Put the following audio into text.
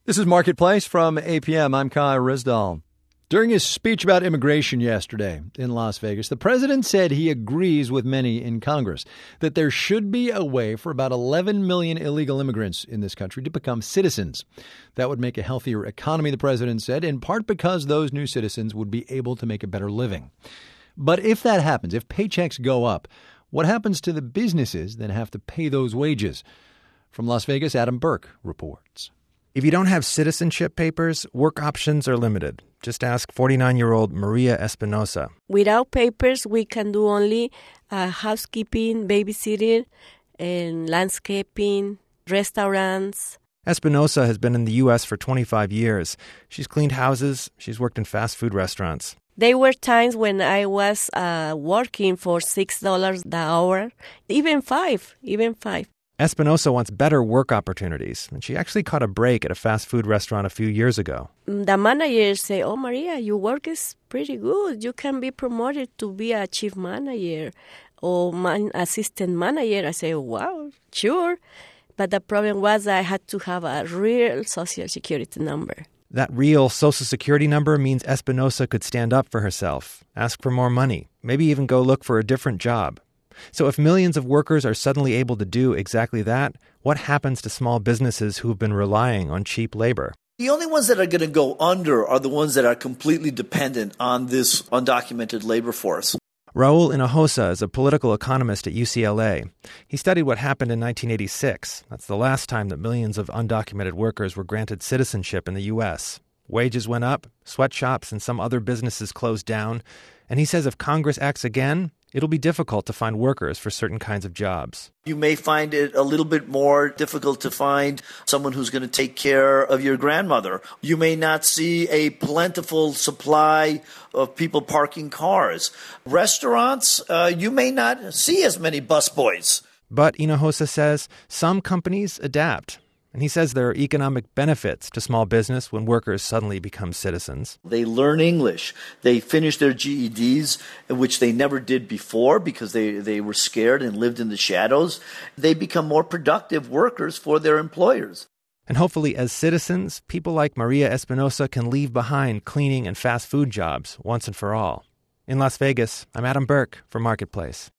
This is Marketplace from APM. I'm Kai Rizdal. During his speech about immigration yesterday in Las Vegas, the president said he agrees with many in Congress that there should be a way for about 11 million illegal immigrants in this country to become citizens. That would make a healthier economy, the president said, in part because those new citizens would be able to make a better living. But if that happens, if paychecks go up, what happens to the businesses that have to pay those wages? From Las Vegas, Adam Burke reports. If you don't have citizenship papers, work options are limited. Just ask 49-year-old Maria Espinosa. Without papers, we can do only housekeeping, babysitting, and landscaping, restaurants. Espinosa has been in the U.S. for 25 years. She's cleaned houses. She's worked in fast food restaurants. There were times when I was working for $6 the hour, even five. Espinosa wants better work opportunities, and she actually caught a break at a fast food restaurant a few years ago. The manager say, "Oh, Maria, your work is pretty good. You can be promoted to be a chief manager or assistant manager." I say, "Wow, sure." But the problem was I had to have a real Social Security number. That real Social Security number means Espinosa could stand up for herself, ask for more money, maybe even go look for a different job. So if millions of workers are suddenly able to do exactly that, what happens to small businesses who've been relying on cheap labor? The only ones that are going to go under are the ones that are completely dependent on this undocumented labor force. Raul Hinojosa is a political economist at UCLA. He studied what happened in 1986. That's the last time that millions of undocumented workers were granted citizenship in the U.S. Wages went up, sweatshops and some other businesses closed down. And he says if Congress acts again, it'll be difficult to find workers for certain kinds of jobs. You may find it a little bit more difficult to find someone who's going to take care of your grandmother. You may not see a plentiful supply of people parking cars. Restaurants, you may not see as many busboys. But Hinojosa says some companies adapt. And he says there are economic benefits to small business when workers suddenly become citizens. They learn English. They finish their GEDs, which they never did before because they were scared and lived in the shadows. They become more productive workers for their employers. And hopefully as citizens, people like Maria Espinosa can leave behind cleaning and fast food jobs once and for all. In Las Vegas, I'm Adam Burke for Marketplace.